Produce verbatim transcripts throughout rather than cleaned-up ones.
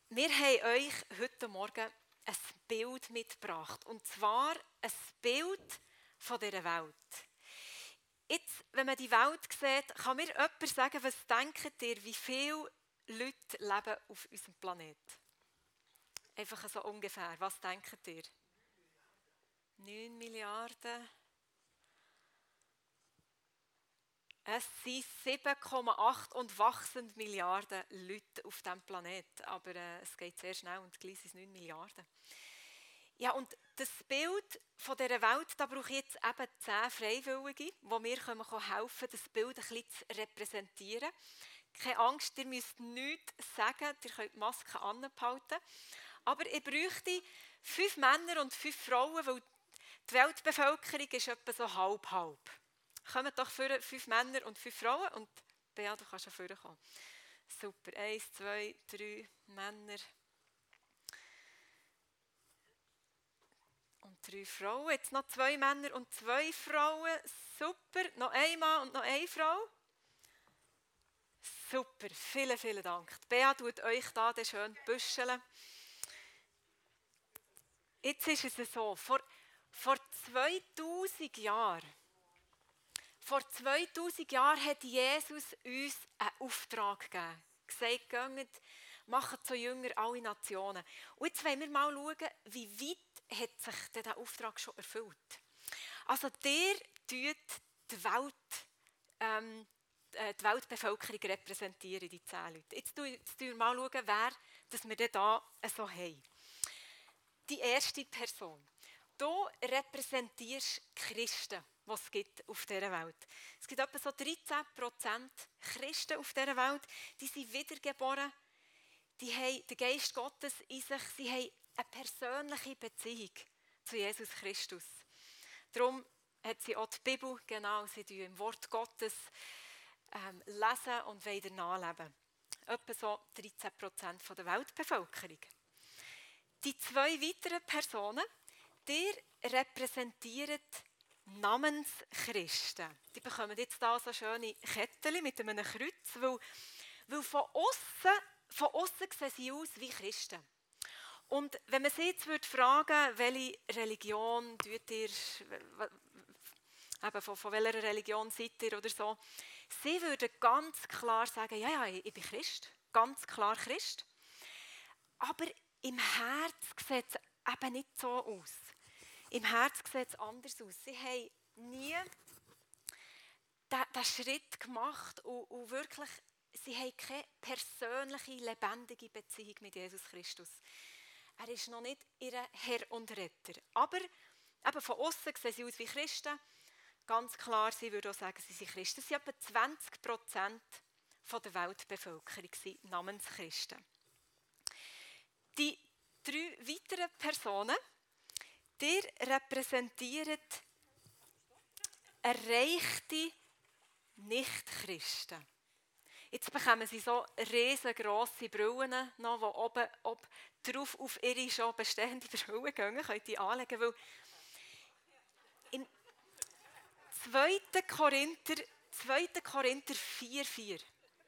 Wir haben euch heute Morgen ein Bild mitgebracht. Und zwar ein Bild von dieser Welt. Jetzt, wenn man die Welt sieht, kann mir jemand sagen, was denkt ihr, wie viele Leute leben auf unserem Planeten? Einfach so ungefähr. Was denkt ihr? neun Milliarden. Es sind sieben Komma acht und wachsend Milliarden Leute auf diesem Planeten. Aber äh, es geht sehr schnell und gleich sind es neun Milliarden. Ja, und das Bild von dieser Welt, da brauche ich jetzt eben zehn Freiwillige, die mir helfen können, das Bild ein bisschen zu repräsentieren. Keine Angst, ihr müsst nichts sagen, ihr könnt die Maske anbehalten. Aber ich bräuchte fünf Männer und fünf Frauen, weil die Weltbevölkerung ist etwa so halb-halb. Kommen doch für fünf Männer und fünf Frauen und Bea, du kannst schon vorkommen. Super, eins, zwei, drei Männer und drei Frauen. Jetzt noch zwei Männer und zwei Frauen. Super, noch ein Mann und noch eine Frau. Super, vielen, vielen Dank. Bea tut euch da schön büscheln. Jetzt ist es so, vor, vor zweitausend Jahren, Vor zweitausend Jahren hat Jesus uns einen Auftrag gegeben. Gesagt, geht, macht so Jünger alle Nationen. Und jetzt wollen wir mal schauen, wie weit hat sich dieser Auftrag schon erfüllt. Also der tut die Welt, ähm, die Weltbevölkerung repräsentieren, die zehn Leute. Jetzt schauen wir mal, schauen, wer das wir denn da so haben. Die erste Person. Du repräsentierst Christen, die es gibt auf dieser Welt. Es gibt etwa so dreizehn Prozent Christen auf dieser Welt, die sind wiedergeboren, die haben den Geist Gottes in sich, sie haben eine persönliche Beziehung zu Jesus Christus. Darum hat sie auch die Bibel, genau, sie lesen im Wort Gottes ähm, lesen und wollen nachleben. Etwa so dreizehn Prozent der Weltbevölkerung. Die zwei weiteren Personen, die repräsentieren Namenschristen. Die bekommen jetzt hier so schöne Kettchen mit einem Kreuz, weil, weil von außen von außen sehen sie aus wie Christen. Und wenn man sie jetzt würde fragen, welche Religion tut ihr, eben von, von welcher Religion seid ihr oder so, sie würden ganz klar sagen, ja, ja, ich bin Christ, ganz klar Christ. Aber im Herz sieht es eben nicht so aus. Im Herz sieht es anders aus. Sie haben nie diesen Schritt gemacht und, und wirklich, sie haben keine persönliche, lebendige Beziehung mit Jesus Christus. Er ist noch nicht ihr Herr und Retter. Aber eben von außen sehen sie aus wie Christen. Ganz klar, sie würden auch sagen, sie sind Christen. Sie sind etwa zwanzig Prozent der Weltbevölkerung sind Namenschristen. Die drei weiteren Personen, die repräsentieren erreichte Nicht-Christen. Jetzt bekommen sie so riesengrosse Brillen, noch, die oben ob, drauf auf ihre schon bestehende Brillen gehen, könnt ihr anlegen, weil in zweiten Korinther vier vier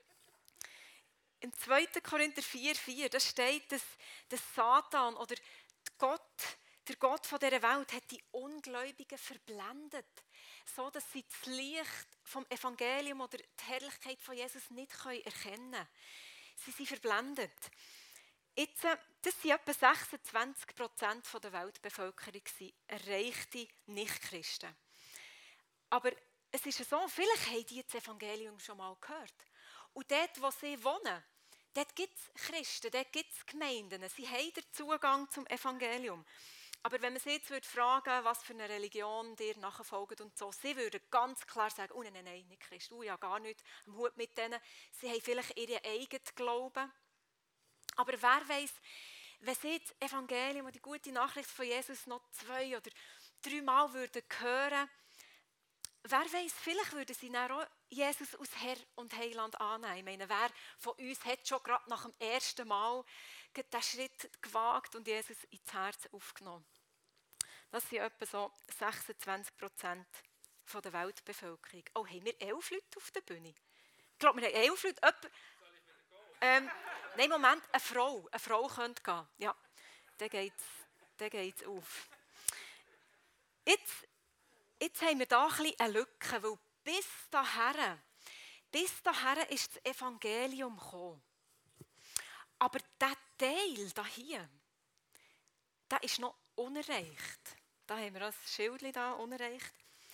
Im zweiten Korinther vier vier, da steht, dass, dass Satan oder Gott, der Gott von dieser Welt, hat die Ungläubigen verblendet, so dass sie das Licht vom Evangelium oder die Herrlichkeit von Jesus nicht erkennen können. Sie sind verblendet. Jetzt, das sind etwa sechsundzwanzig Prozent der Weltbevölkerung, erreichte Nichtchristen. Aber es ist so, vielleicht haben die das Evangelium schon mal gehört. Und dort, wo sie wohnen, dort gibt es Christen, dort gibt es Gemeinden. Sie haben den Zugang zum Evangelium. Aber wenn man sie jetzt fragen würde, was für eine Religion dir nachfolgt und so, sie würden ganz klar sagen, oh nein, nein, nein, nicht Christ, oh ja, gar nicht, am Hut mit denen. Sie haben vielleicht ihren eigenen Glauben. Aber wer weiss, wenn sie das Evangelium und die gute Nachricht von Jesus noch zwei oder dreimal würden hören, wer weiss, vielleicht würden sie dann auch Jesus als Herr und Heiland annehmen. Ich meine, wer von uns hat schon gerade nach dem ersten Mal diesen Schritt gewagt und Jesus ins Herz aufgenommen? Das sind etwa so sechsundzwanzig Prozent der Weltbevölkerung. Oh, haben wir elf Leute auf der Bühne? Ich glaube, wir haben elf Leute. Etwa Ähm, nein, Moment, eine Frau. Eine Frau könnte gehen. Ja, dann geht es dann geht's auf. Jetzt, jetzt haben wir hier ein bisschen eine Lücke, weil bis dahin, bis dahin ist das Evangelium gekommen. Aber dieser Teil da hier, der ist noch unerreicht. Da haben wir das Schildchen da, unerreicht.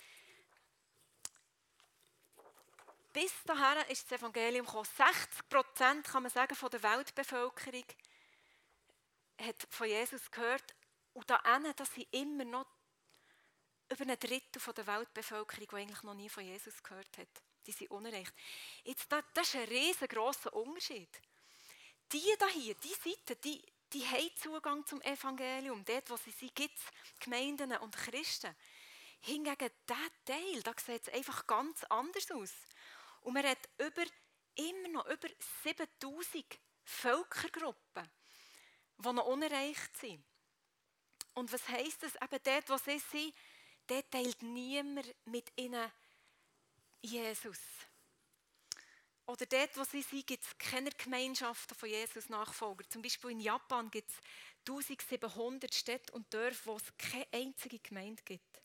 Bis dahin ist das Evangelium gekommen. sechzig Prozent kann man sagen, von der Weltbevölkerung hat von Jesus gehört. Und da hinten, das sind immer noch über ein Drittel von der Weltbevölkerung, die eigentlich noch nie von Jesus gehört hat. Die sind unerreicht. Jetzt, das, das ist ein riesengroßer Unterschied. Die hier, die Seite, die, die haben Zugang zum Evangelium. Dort, wo sie sind, gibt es Gemeinden und Christen. Hingegen dieser Teil, da sieht es einfach ganz anders aus. Und man hat über, immer noch über siebentausend Völkergruppen, die noch unerreicht sind. Und was heisst das? Eben dort, wo sie sind, dort teilt niemand mit ihnen Jesus. Oder dort, wo sie sind, gibt es keine Gemeinschaften von Jesus-Nachfolgern. Zum Beispiel in Japan gibt es eintausendsiebenhundert Städte und Dörfer, wo es keine einzige Gemeinde gibt.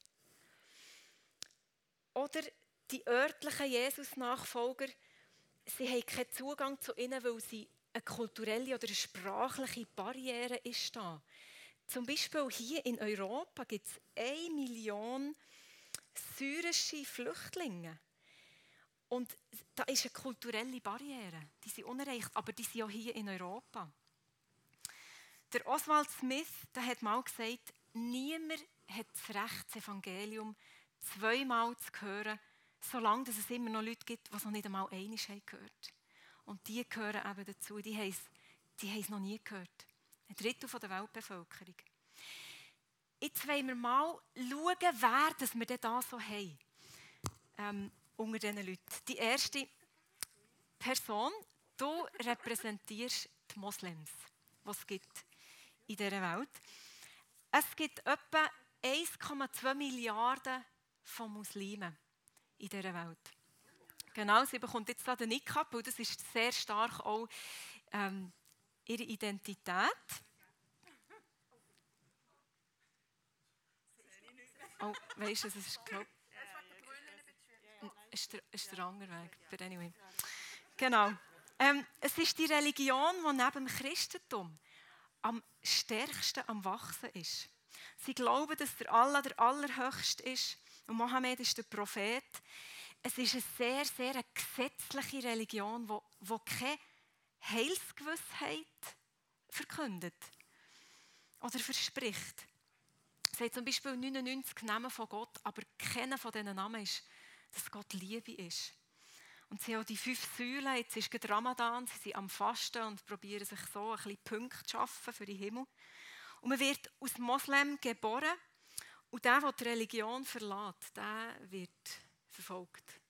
Oder die örtlichen Jesus-Nachfolger, sie haben keinen Zugang zu ihnen, weil sie eine kulturelle oder eine sprachliche Barriere ist da. Zum Beispiel hier in Europa gibt es eine Million syrische Flüchtlinge. Und da ist eine kulturelle Barriere. Die sind unerreicht, aber die sind auch hier in Europa. Der Oswald Smith, der hat mal gesagt, niemand hat das Recht, das Evangelium zweimal zu hören, solange es immer noch Leute gibt, die es noch nicht einmal einmal gehört haben. Und die gehören eben dazu, die haben es, die haben es noch nie gehört. Ein Drittel der Weltbevölkerung. Jetzt wollen wir mal schauen, wer das wir denn da so haben. Ähm, unter diesen Leuten. Die erste Person, du repräsentierst die Moslems, die es gibt in dieser Welt. Es gibt etwa eins Komma zwei Milliarden von Muslimen in dieser Welt. Genau, sie bekommt jetzt da den Niqab, und das ist sehr stark auch ähm, ihre Identität. Oh, weißt du, das ist, glaube ich, ist der, ist der andere Weg. But anyway. Genau. Ähm, es ist die Religion, die neben dem Christentum am stärksten am Wachsen ist. Sie glauben, dass der Allah der Allerhöchste ist und Mohammed ist der Prophet. Es ist eine sehr, sehr eine gesetzliche Religion, die, die keine Heilsgewissheit verkündet oder verspricht. Es sagt zum Beispiel neunundneunzig Namen von Gott, aber keiner von diesen Namen ist, dass Gott Liebe ist. Und sie haben auch die fünf Säulen. Jetzt ist gerade Ramadan, sie sind am Fasten und probieren sich so ein bisschen Punkte zu schaffen für den Himmel. Und man wird als Moslem geboren und der, der die Religion verlässt, der wird verfolgt.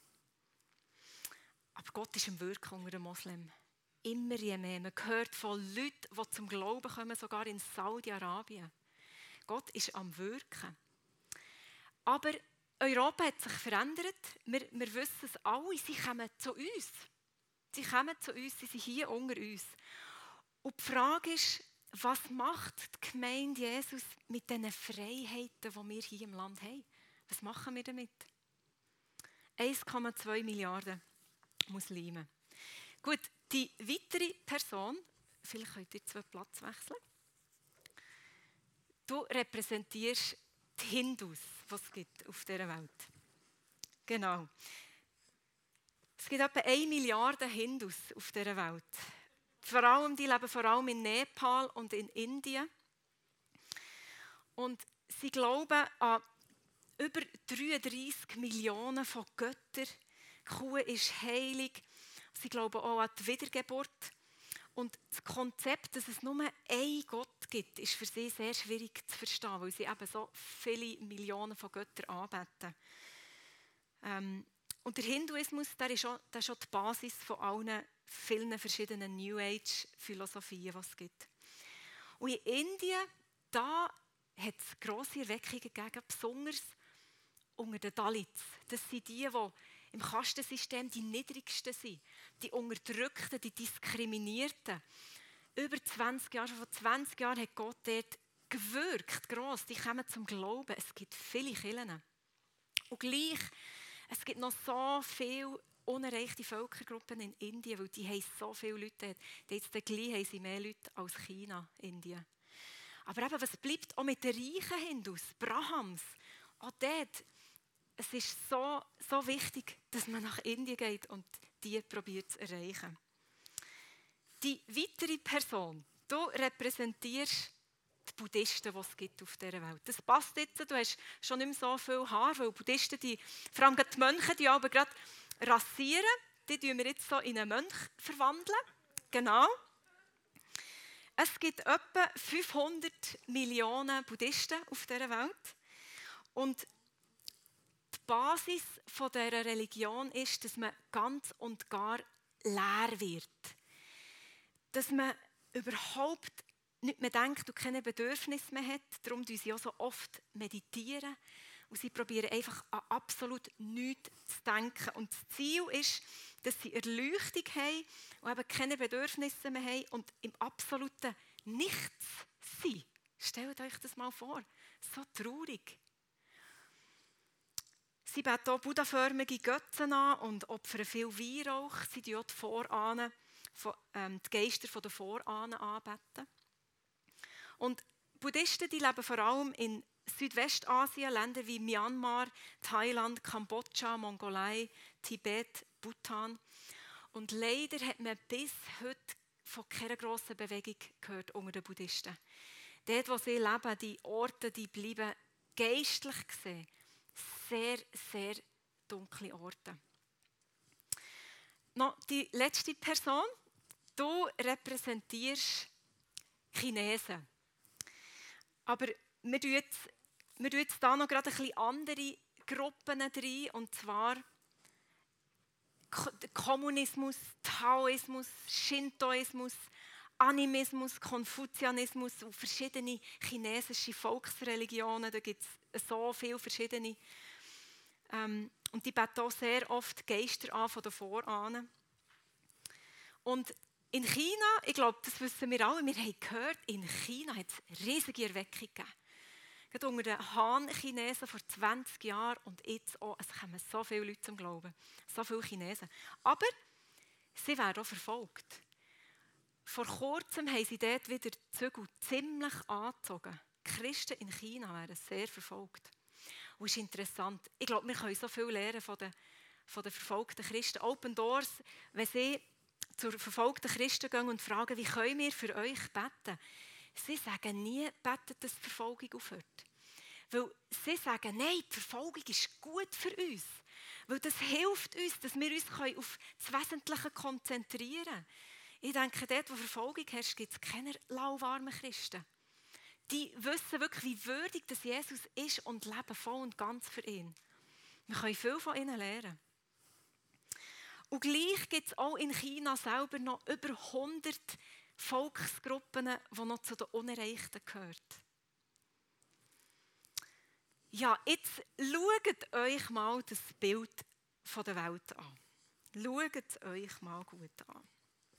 Aber Gott ist im Wirken unter den Moslem. Immer je mehr. Man hört von Leuten, die zum Glauben kommen, sogar in Saudi-Arabien. Gott ist am Wirken. Aber Europa hat sich verändert. Wir, wir wissen es alle. Sie kommen zu uns. Sie kommen zu uns. Sie sind hier unter uns. Und die Frage ist, was macht die Gemeinde Jesus mit diesen Freiheiten, die wir hier im Land haben? Was machen wir damit? eins Komma zwei Milliarden Muslime. Gut, die weitere Person, vielleicht könnt ihr zwei Platz wechseln. Du repräsentierst die Hindus, die es gibt auf dieser Welt. Genau. Es gibt etwa eine Milliarde Hindus auf dieser Welt. Vor allem, die leben vor allem in Nepal und in Indien. Und sie glauben an über dreiunddreissig Millionen von Göttern. Die Kuh ist heilig. Sie glauben auch an die Wiedergeburt. Und das Konzept, dass es nur einen Gott gibt, ist für sie sehr schwierig zu verstehen, weil sie eben so viele Millionen von Göttern anbeten. Ähm, und der Hinduismus, der ist auch, der ist auch die Basis von allen vielen verschiedenen New Age-Philosophien, die es gibt. Und in Indien, da hat es grosse Erweckungen gegeben, besonders unter den Dalits. Das sind die, die im Kastensystem die Niedrigsten sind, die Unterdrückten, die Diskriminierten. Über zwanzig Jahre, schon vor zwanzig Jahren hat Gott dort gewirkt, gross. Die kommen zum Glauben. Es gibt viele Kirchen. Und gleich, es gibt noch so viele unerreichte Völkergruppen in Indien, weil die haben so viele Leute dort. Jetzt gleich haben sie mehr Leute als China, Indien. Aber eben, was bleibt auch mit den reichen Hindus, Brahmans? Auch dort, es ist so, so wichtig, dass man nach Indien geht und die probiert zu erreichen. Die weitere Person, du repräsentierst die Buddhisten, die es gibt auf dieser Welt. Das passt jetzt, du hast schon nicht mehr so viel Haar, weil Buddhisten, die, vor allem die Mönche, die aber gerade rasieren, die tun wir jetzt so in einen Mönch verwandeln. Genau. Es gibt etwa fünfhundert Millionen Buddhisten auf dieser Welt. Und die Basis dieser Religion ist, dass man ganz und gar leer wird. Dass man überhaupt nicht mehr denkt und keine Bedürfnisse mehr hat. Darum meditieren sie auch so oft. meditieren. Und sie probieren einfach an absolut nichts zu denken. Und das Ziel ist, dass sie Erleuchtung haben und eben keine Bedürfnisse mehr haben und im absoluten Nichts sind. Stellt euch das mal vor. So traurig. Sie beten auch buddhaförmige Götzen an und opfern viel Weihrauch. Sie beten auch die Vorahnen, ähm, die Geister der Vorahnen anbeten. Und Buddhisten, die leben vor allem in Südwestasien, Länder wie Myanmar, Thailand, Kambodscha, Mongolei, Tibet, Bhutan. Und leider hat man bis heute von keiner grossen Bewegung gehört unter den Buddhisten. Dort, wo sie leben, die Orte, die bleiben geistlich gesehen sehr, sehr dunkle Orte. Noch die letzte Person. Du repräsentierst Chinesen. Aber wir tun jetzt, wir tun jetzt da noch gerade ein bisschen andere Gruppen rein, und zwar Kommunismus, Taoismus, Shintoismus, Animismus, Konfuzianismus und verschiedene chinesische Volksreligionen. Da gibt es so viele verschiedene. Ähm, und die beten auch sehr oft Geister an von den Vorahnen. Und in China, ich glaube, das wissen wir alle, wir haben gehört, in China hat es riesige Erweckung gegeben. Gerade unter den Han-Chinesen vor zwanzig Jahren und jetzt auch, es kommen so viele Leute zum Glauben. So viele Chinesen. Aber sie werden auch verfolgt. Vor kurzem haben sie dort wieder die Zügel ziemlich angezogen. Die Christen in China werden sehr verfolgt. Und es ist interessant. Ich glaube, wir können so viel lernen von den, von den verfolgten Christen. Open Doors, wenn sie zu verfolgten Christen gehen und fragen, wie können wir für euch beten? Sie sagen nie, betet, dass die Verfolgung aufhört. Weil sie sagen, nein, die Verfolgung ist gut für uns. Weil das hilft uns, dass wir uns auf das Wesentliche konzentrieren können. Ich denke, dort, wo Verfolgung herrscht, gibt es keine lauwarmen Christen. Die wissen wirklich, wie würdig das Jesus ist und leben voll und ganz für ihn. Wir können viel von ihnen lernen. Und gleich gibt es auch in China selber noch über hundert Volksgruppen, die noch zu den Unerreichten gehören. Ja, jetzt schaut euch mal das Bild der Welt an. Schaut es euch mal gut an.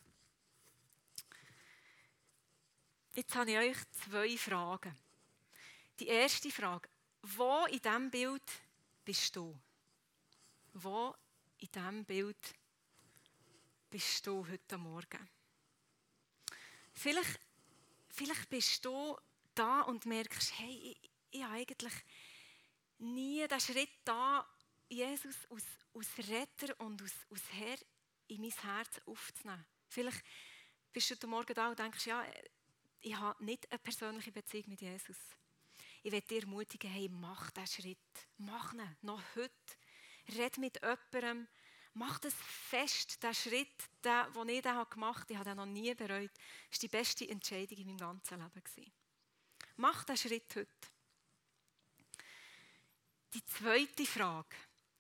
Jetzt habe ich euch zwei Fragen. Die erste Frage: Wo in diesem Bild bist du? Wo in diesem Bild bist du heute Morgen? Vielleicht, vielleicht bist du da und merkst, hey, ich, ich habe eigentlich nie den Schritt da, Jesus als, als Retter und als, als Herr in mein Herz aufzunehmen. Vielleicht bist du heute Morgen da und denkst, ja, ich habe nicht eine persönliche Beziehung mit Jesus. Ich will dir ermutigen, hey, mach diesen Schritt. Mach ihn, noch heute. Red mit jemandem. Mach das fest, den Schritt, den, den ich gemacht habe, ich habe den noch nie bereut. Das war die beste Entscheidung in meinem ganzen Leben. Mach diesen Schritt heute. Die zweite Frage.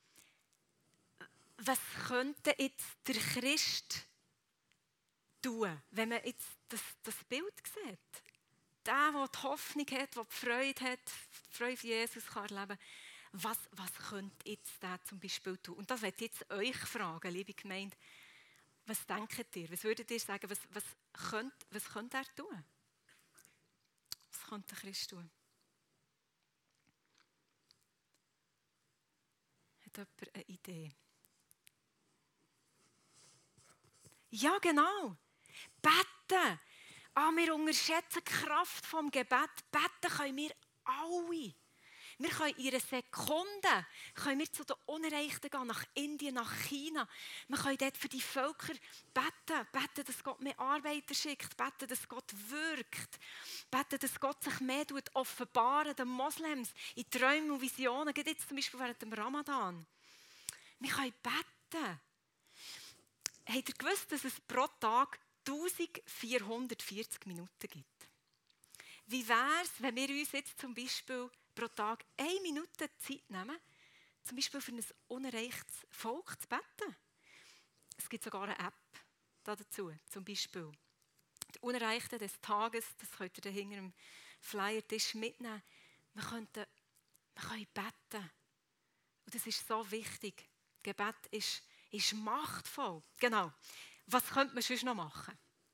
Was könnte jetzt der Christ tun, wenn man jetzt das, das Bild sieht? Der, der die Hoffnung hat, der die Freude hat, die Freude für Jesus kann erleben kann. was, was könnte jetzt der zum Beispiel tun? Und das möchte ich jetzt euch fragen, liebe Gemeinde. Was denkt ihr? Was würdet ihr sagen, was, was, könnte, was könnte er tun? Was könnte Christ tun? Hat jemand eine Idee? Ja, genau. Beten. Ah, wir unterschätzen die Kraft des Gebets. Beten können wir alle. Wir können in einer Sekunde können wir zu den Unerreichten gehen, nach Indien, nach China. Wir können dort für die Völker beten. Beten, dass Gott mehr Arbeiter schickt. Beten, dass Gott wirkt. Beten, dass Gott sich mehr offenbaren den Moslems in Träumen und Visionen. Gerade jetzt zum Beispiel während dem Ramadan. Wir können beten. Habt ihr gewusst, dass es pro Tag eintausendvierhundertvierzig Minuten gibt? Wie wäre es, wenn wir uns jetzt zum Beispiel pro Tag eine Minute Zeit nehmen, zum Beispiel für ein unerreichtes Volk zu beten? Es gibt sogar eine App dazu, zum Beispiel. Die Unerreichten des Tages, das könnt ihr da hinter dem Flyer-Tisch mitnehmen. Wir, könnten, wir können beten. Und das ist so wichtig. Gebet ist, ist machtvoll. Genau. Was könnte man sonst noch machen?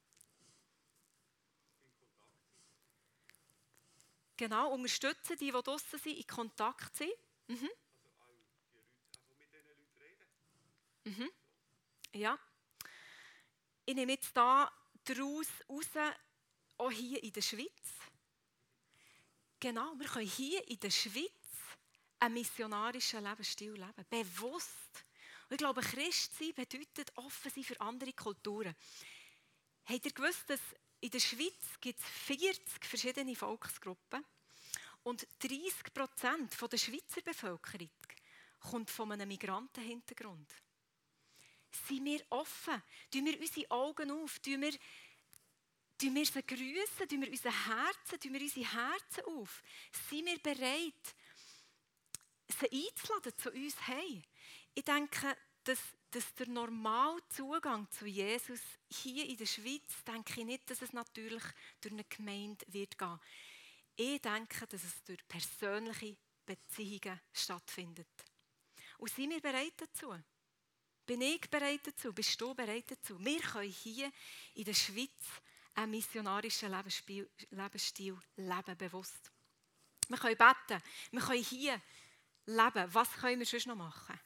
Genau, unterstützen die, die draussen sind, in Kontakt sind. Mhm. Also auch die Leute, also mit diesen Leuten reden. Mhm. Ja. Ich nehme jetzt hier daraus raus, auch hier in der Schweiz. Genau, wir können hier in der Schweiz einen missionarischen Lebensstil leben. Bewusst. Und ich glaube, Christsein bedeutet offen sein für andere Kulturen. Habt ihr gewusst, dass in der Schweiz gibt es vierzig verschiedene Volksgruppen und dreißig Prozent der Schweizer Bevölkerung kommt von einem Migrantenhintergrund. Sind wir offen? Tun wir unsere Augen auf? Tun wir, tun wir sie grüssen? Tun wir unsere Herzen, tun wir unsere Herzen auf? Sind wir bereit, sie einzuladen zu uns heim? Ich denke, dass, dass der normale Zugang zu Jesus hier in der Schweiz, denke ich nicht, dass es natürlich durch eine Gemeinde wird gehen. Ich denke, dass es durch persönliche Beziehungen stattfindet. Und sind wir bereit dazu? Bin ich bereit dazu? Bist du bereit dazu? Wir können hier in der Schweiz einen missionarischen Lebensstil, Lebensstil leben, bewusst. Wir können beten, wir können hier leben. Was können wir sonst noch machen?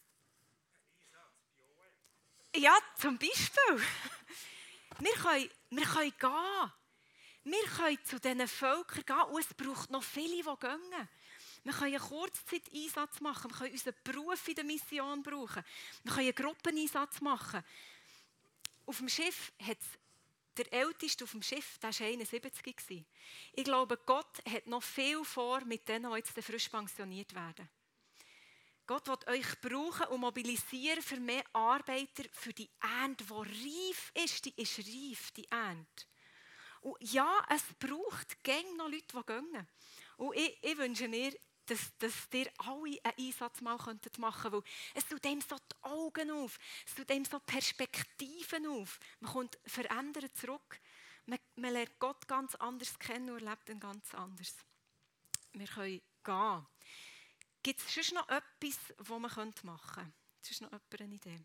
Ja, zum Beispiel. Wir können, wir können gehen. Wir können zu diesen Völkern gehen und es braucht noch viele, die gehen. Wir können einen Kurzzeiteinsatz machen, wir können unseren Beruf in der Mission brauchen, wir können einen Gruppeneinsatz machen. Auf dem Schiff hat es, der Älteste auf dem Schiff, der war einundsiebzig. Ich glaube, Gott hat noch viel vor mit denen, die jetzt frisch pensioniert werden. Gott will euch brauchen und mobilisieren für mehr Arbeiter, für die Ernte, die reif ist. Die ist reif, die Ernte. Und ja, es braucht gäng noch Leute, die gehen. Und ich, ich wünsche mir, dass, dass ihr alle einen Einsatz mal machen könntet, weil es tut dem so die Augen auf, es tut dem so Perspektiven auf. Man kommt verändert zurück. Man, man lernt Gott ganz anders kennen und erlebt ihn ganz anders. Wir können gehen. Gibt es sonst noch etwas, das man machen könnte? Ist noch jemand eine Idee?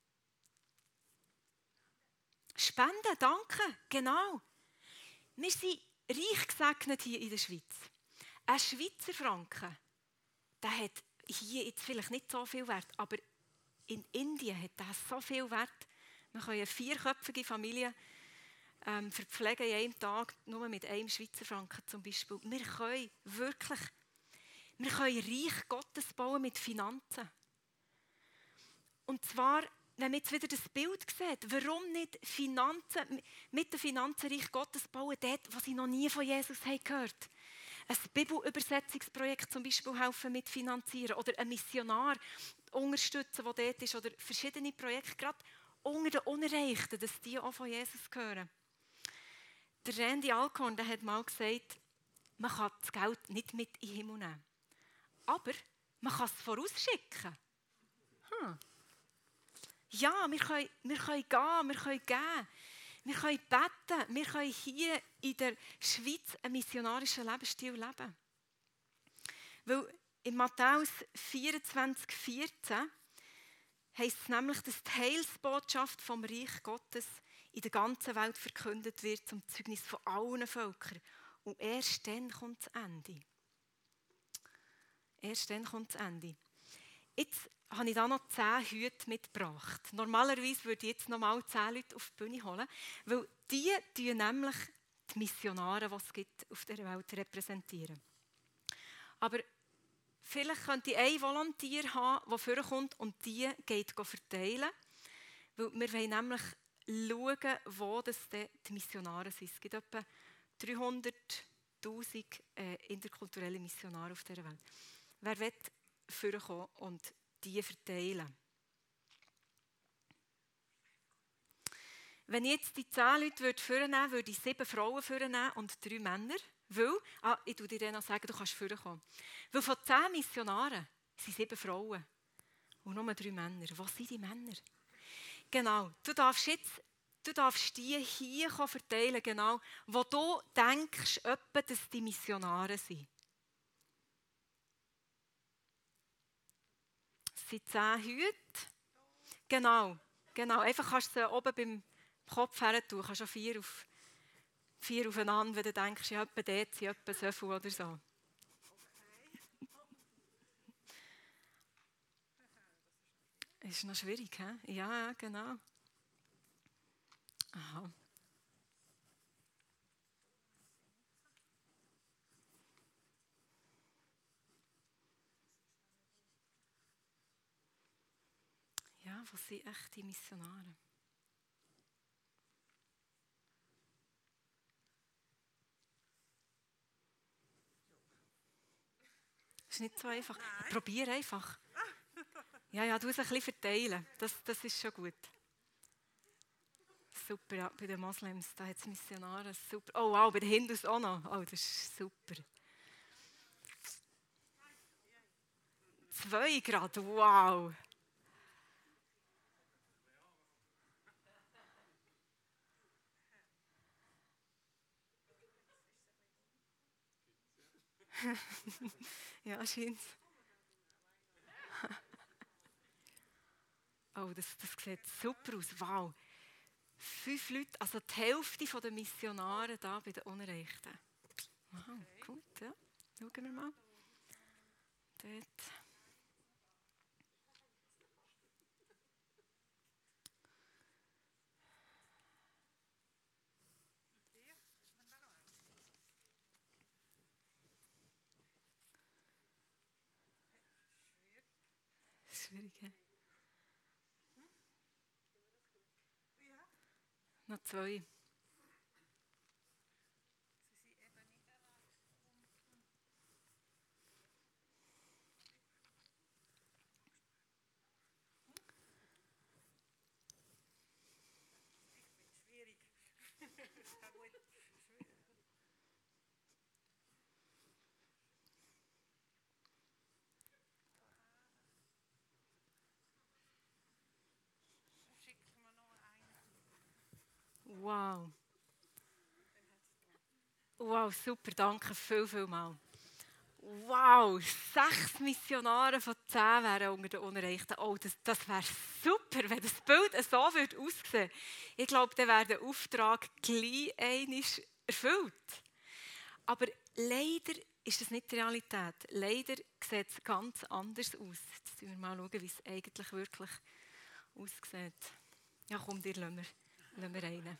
Spenden, danke, genau. Wir sind reich gesegnet hier in der Schweiz. Ein Schweizer Franken, der hat hier jetzt vielleicht nicht so viel Wert, aber in Indien hat er so viel Wert. Wir können eine vierköpfige Familie ähm, verpflegen in einem Tag, nur mit einem Schweizer Franken zum Beispiel. Wir können wirklich, wir können Reich Gottes bauen mit Finanzen. Und zwar, wenn man jetzt wieder das Bild sieht, warum nicht Finanzen, mit den Finanzen Reich Gottes bauen, dort, wo sie noch nie von Jesus haben gehört. Ein Bibelübersetzungsprojekt zum Beispiel helfen mitfinanzieren oder einen Missionar unterstützen, der dort ist, oder verschiedene Projekte, gerade unter den Unerreichten, dass die auch von Jesus hören. Der Randy Alcorn, der hat mal gesagt, man kann das Geld nicht mit in den Himmel nehmen, aber man kann es vorausschicken. Hm. Ja, wir können, wir können gehen, wir können geben. Wir können beten, wir können hier in der Schweiz einen missionarischen Lebensstil leben. Weil in Matthäus vierundzwanzig, vierzehn heisst es nämlich, dass die Heilsbotschaft vom Reich Gottes in der ganzen Welt verkündet wird zum Zeugnis von allen Völkern. Und erst dann kommt das Ende. Erst dann kommt das Ende. Jetzt habe ich da noch zehn Hüte mitgebracht. Normalerweise würde ich jetzt noch mal zehn Leute auf die Bühne holen, weil die tun nämlich die Missionare, die es gibt, auf der Welt repräsentieren. Aber vielleicht könnte ich einen Volontier haben, der vorkommt und die geht verteilen. Weil wir wollen nämlich schauen, wo das die Missionare sind. Es gibt etwa dreihunderttausend äh, interkulturelle Missionare auf dieser Welt. Wer will vorkommen und die verteilen? Wenn ich jetzt die zehn Leute vornehmen würde, würde ich sieben Frauen vornehmen und drei Männer. Weil, ah, ich würde dir noch sagen, du kannst vorkommen. Weil von zehn Missionaren sind sieben Frauen und nur drei Männer. Was sind die Männer? Genau, du darfst jetzt, du darfst die hier verteilen, genau, wo du denkst, etwa, dass die Missionare sind. Es sind zehn Hüte. Genau, genau. Einfach kannst du sie oben beim Kopf her tun. Du kannst auch vier, auf, vier aufeinander, wenn du denkst, ja, etwa dort sind etwa so viel oder so. Ist noch schwierig, he? Ja, ja, genau. Aha. Ja, was sind echte Missionare? Ist nicht so einfach. Probier einfach. Ja, ja, du musst es ein bisschen verteilen. Das, das ist schon gut. Super, ja, bei den Moslems, da hat es Missionare. Super. Oh wow, bei den Hindus auch noch. Oh, das ist super. Zwei Grad, wow. Ja, scheint's. Oh, das, das sieht super aus. Wow. Fünf Leute, also die Hälfte der Missionare da bei den Unerreichten. Wow, gut, ja. Schauen wir mal. Dort. Schwierig, ja? Noch zwei. Wow. Wow, super, danke viel, viel mal. Wow, sechs Missionare von zehn wären unter den Unerreichten. Oh, das, das wäre super, wenn das Bild so würde aussehen. Ich glaube, dann wäre der Auftrag gleich einmal erfüllt. Aber leider ist das nicht die Realität. Leider sieht es ganz anders aus. Jetzt schauen wir mal, schauen, wie es eigentlich wirklich aussieht. Ja, komm, dir lassen wir, lassen wir rein.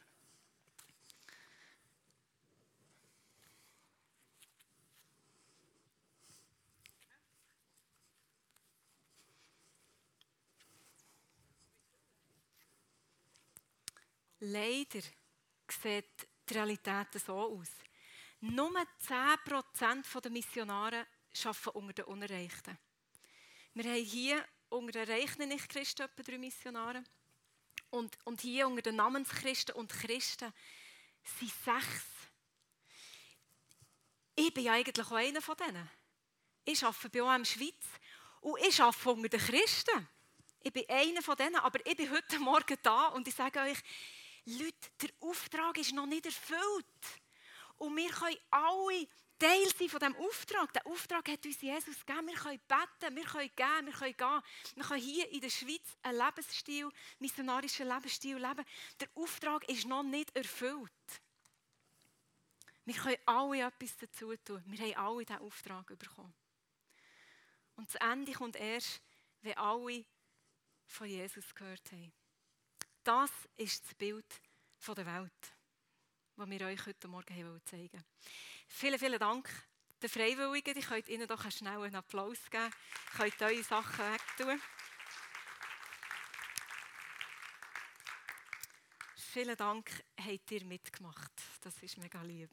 Leider sieht die Realität so aus. Nur zehn Prozent der Missionare arbeiten unter den Unerreichten. Wir haben hier unter den reichen Nicht-Christen etwa drei Missionare. Und, und hier unter den Namenschristen und Christen sind sechs. Ich bin ja eigentlich auch einer von denen. Ich arbeite bei O M Schweiz und ich arbeite unter den Christen. Ich bin einer von denen, aber ich bin heute Morgen da und ich sage euch, Leute, der Auftrag ist noch nicht erfüllt. Und wir können alle Teil sein von diesem Auftrag. Der Auftrag hat uns Jesus gegeben. Wir können beten, wir können geben, wir können gehen. Wir können hier in der Schweiz einen Lebensstil, missionarischen Lebensstil leben. Der Auftrag ist noch nicht erfüllt. Wir können alle etwas dazu tun. Wir haben alle diesen Auftrag bekommen. Und das Ende kommt erst, wenn alle von Jesus gehört haben. Das ist das Bild der Welt, das wir euch heute Morgen zeigen wollen. Vielen, vielen Dank den Freiwilligen. Ich könnt ihnen doch schnell einen Applaus geben. Ihr könnt eure Sachen wegtun. Vielen Dank, habt ihr mitgemacht. Das ist mega lieb.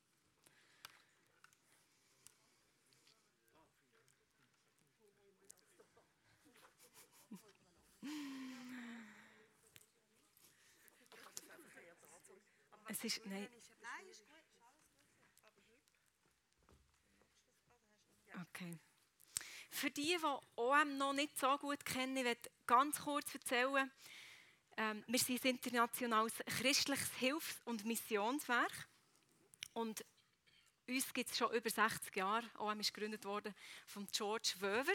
Es ist, nein. Okay. Für die, die O M noch nicht so gut kennen, ich möchte ganz kurz erzählen, ähm, wir sind ein internationales christliches Hilfs- und Missionswerk. Und uns gibt es schon über sechzig Jahre. O M ist gegründet worden von George Wöver.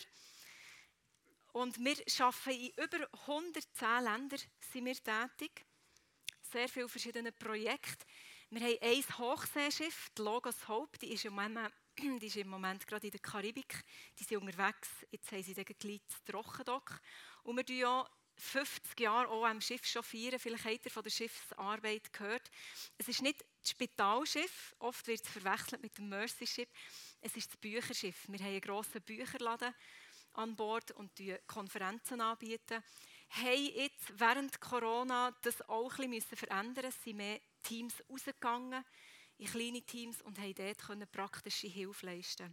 Und wir arbeiten in über hundertzehn Ländern sind wir tätig. Sehr viele verschiedene Projekte. Wir haben ein Hochseeschiff, die Logos Hope, die ist im Moment, die ist im Moment gerade in der Karibik. Die sind unterwegs, jetzt haben sie dann gleich das Trockendock. Und wir feiern ja fünfzig Jahre O M Schiff schon feiern. Vielleicht habt ihr von der Schiffsarbeit gehört. Es ist nicht das Spitalschiff, oft wird es verwechselt mit dem Mercy Ship. Es ist das Bücherschiff. Wir haben einen grossen Bücherladen an Bord und bieten Konferenzen anbieten. Haben jetzt während Corona das auch ein bisschen verändern müssen. Es sind mehr Teams rausgegangen, in kleine Teams, und haben dort praktische Hilfe leisten.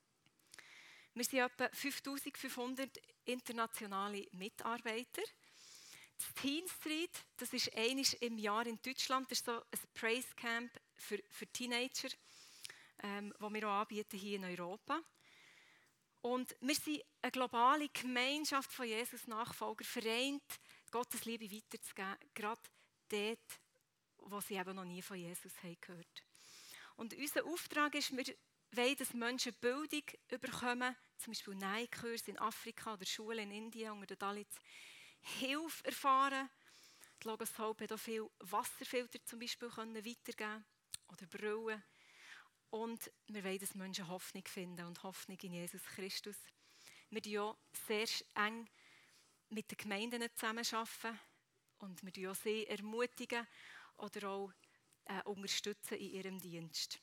Wir sind etwa fünftausendfünfhundert internationale Mitarbeiter. Das Teen Street, das ist einmal im Jahr in Deutschland, das ist so ein Praise Camp für, für Teenager, ähm, das wir auch anbieten hier in Europa. Und wir sind eine globale Gemeinschaft von Jesus-Nachfolgern, vereint, Gottes Liebe weiterzugeben, gerade dort, wo sie eben noch nie von Jesus haben gehört. Und unser Auftrag ist, wir wollen, dass Menschen Bildung bekommen, zum Beispiel Nähkurse in Afrika oder Schulen in Indien unter den Dalits, Hilfe erfahren. Die Logos Hope hat auch viel Wasserfilter zum Beispiel weitergeben oder Brillen. Und wir wollen, dass Menschen Hoffnung finden und Hoffnung in Jesus Christus. Wir arbeiten ja sehr eng mit den Gemeinden zusammenarbeiten und wir ermutigen sie ermutigen oder auch äh, unterstützen in ihrem Dienst.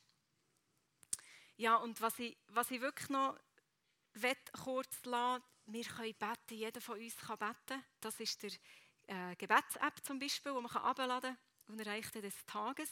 Ja, und was ich, was ich wirklich noch kurz lassen will, wir können beten, jeder von uns kann beten. Das ist der äh, Gebets-App zum Beispiel, die man herunterladen kann und erreicht des Tages.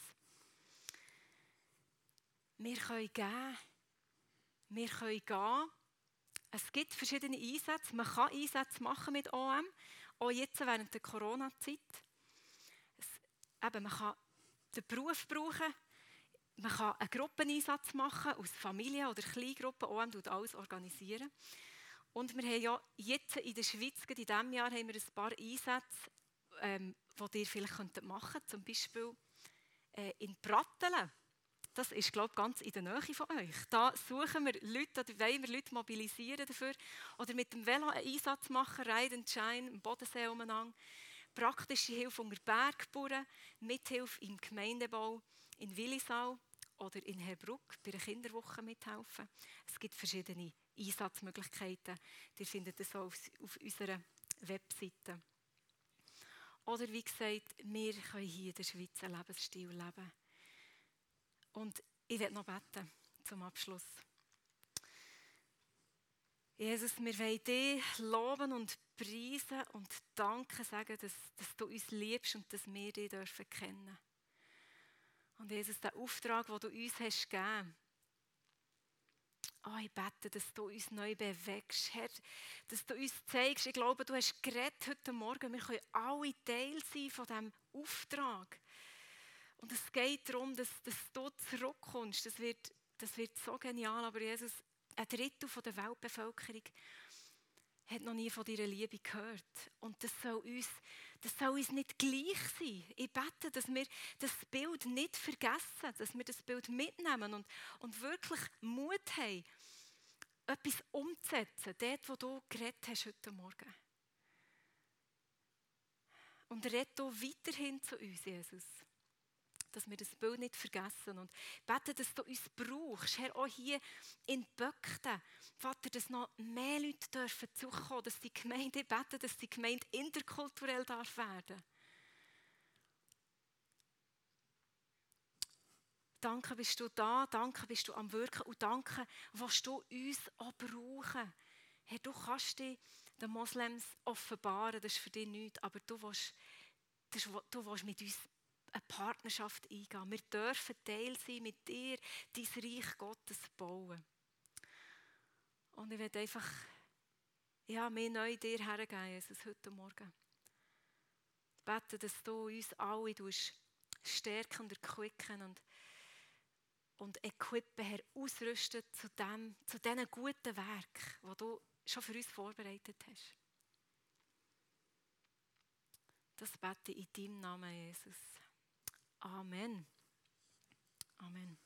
Wir können geben, wir können gehen. Es gibt verschiedene Einsätze. Man kann Einsätze machen mit O M, auch jetzt während der Corona-Zeit. Es, eben, man kann den Beruf brauchen, man kann einen Gruppeneinsatz machen aus Familien oder Kleingruppen. O M tut alles organisieren. Und wir haben ja jetzt in der Schweiz, in diesem Jahr, haben wir ein paar Einsätze, ähm, die ihr vielleicht machen könnt. Zum Beispiel äh, in Pratteln. Das ist, glaube ich, ganz in der Nähe von euch. Da suchen wir Leute, oder wollen wir Leute mobilisieren dafür. Oder mit dem Velo einen Einsatz machen, Ride and Shine, im Bodensee umeinander. Praktische Hilfe unter Bergbauern, Mithilfe im Gemeindebau in Willisau oder in Herbruck bei der Kinderwoche mithelfen. Es gibt verschiedene Einsatzmöglichkeiten. Ihr findet das auf, auf unserer Webseite. Oder wie gesagt, wir können hier in der Schweiz einen Lebensstil leben. Und ich werde noch beten zum Abschluss. Jesus, wir wollen dich loben und preisen und danken sagen, dass, dass du uns liebst und dass wir dich dürfen kennen. Und Jesus, der Auftrag, den du uns hast gegeben, oh, ich bete, dass du uns neu bewegst, Herr, dass du uns zeigst, ich glaube, du hast geredet heute Morgen, wir können alle Teil sein von diesem Auftrag. Und es geht darum, dass, dass du zurückkommst. Das wird, das wird so genial. Aber Jesus, ein Drittel der Weltbevölkerung hat noch nie von deiner Liebe gehört. Und das soll uns, das soll uns nicht gleich sein. Ich bete, dass wir das Bild nicht vergessen, dass wir das Bild mitnehmen und, und wirklich Mut haben, etwas umzusetzen, dort, wo du geredet hast heute Morgen. Und red du weiterhin zu uns, Jesus. Dass wir das Bild nicht vergessen. Und bete, dass du uns brauchst, Herr, auch hier in Böckten. Vater, dass noch mehr Leute dürfen zukommen, dass die Gemeinde, ich bete, dass die Gemeinde interkulturell darf werden. Danke, bist du da, danke, bist du am Wirken und danke, willst du uns auch brauchen. Herr, du kannst dich den Moslems offenbaren, das ist für dich nichts, aber du willst, du willst mit uns eine Partnerschaft eingehen. Wir dürfen Teil sein mit dir, dein Reich Gottes bauen. Und ich werde einfach ja, mehr neu dir hergeben, Jesus, heute Morgen. Ich bete, dass du uns alle stärken und erquicken und, und equippen, Herr, ausrüsten zu dem, zu diesen guten Werken, die du schon für uns vorbereitet hast. Das bete ich in deinem Namen, Jesus. Amen. Amen.